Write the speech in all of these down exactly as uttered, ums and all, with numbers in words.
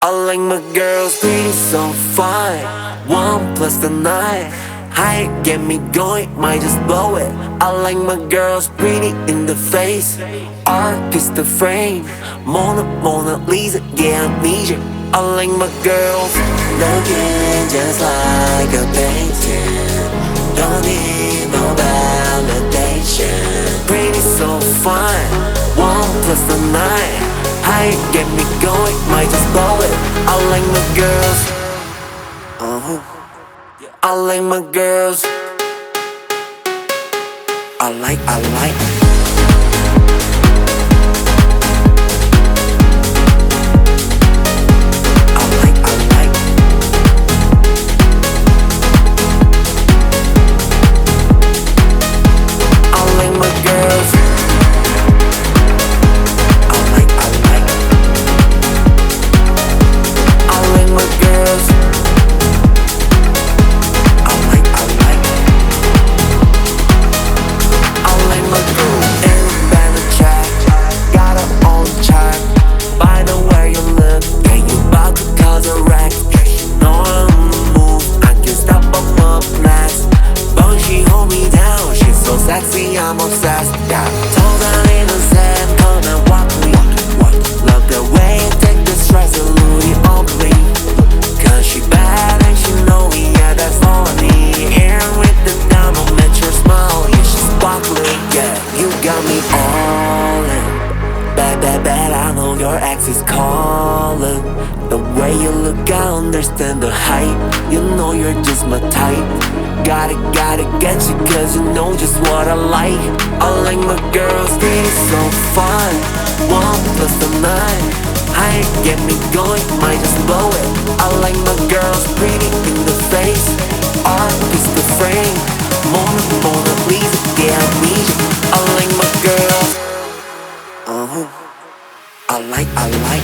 I like my girls pretty so fine. One plus the nine. Height get me going, might just blow it. I like my girls pretty in the face. Art is the frame. Mona, Mona Lisa, yeah I need you. I like my girls looking just like a painting. Don't need no validation. Pretty so fine. One plus the nine. Height get me going, might just blow it. I like my girls. Uh-huh. I like my girls. I like, I like. I'm obsessed, yeah. Told her innocent, come and walk me. Love the way you take the stress and Louis ugly. Cause she bad and she know me, yeah, that's all I need. Here with the diamond, met your smile, yeah, she's sparkling. Yeah, you got me all in. Bad, bad, bad, I know your ex is calling. The way you look, I understand the hype. You know you're just my type. Gotta, gotta get you cause you know just what I like. I like my girls pretty so fun. One plus the nine. I get me going, might just blow it. I like my girls pretty in the face. Art is the frame. Mona, Mona Lisa, yeah I need you. I like my girls. Uh-huh. I like, I like.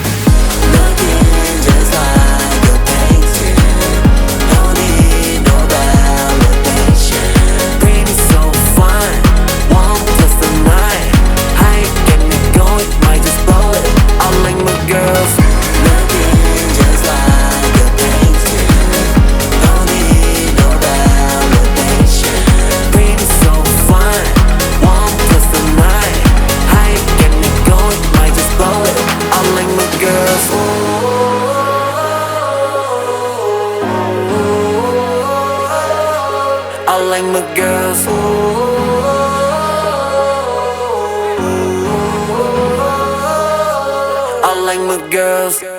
Looking just like a painting. Don't need no validation. Pretty so fine. One plus the nine. I get me going, might just blow it. I like my girls. Looking just like a painting. Don't need no validation. Pretty so fine. One plus the nine. I get me going, might just blow it. I like my girls. I like my girls. I like my girls.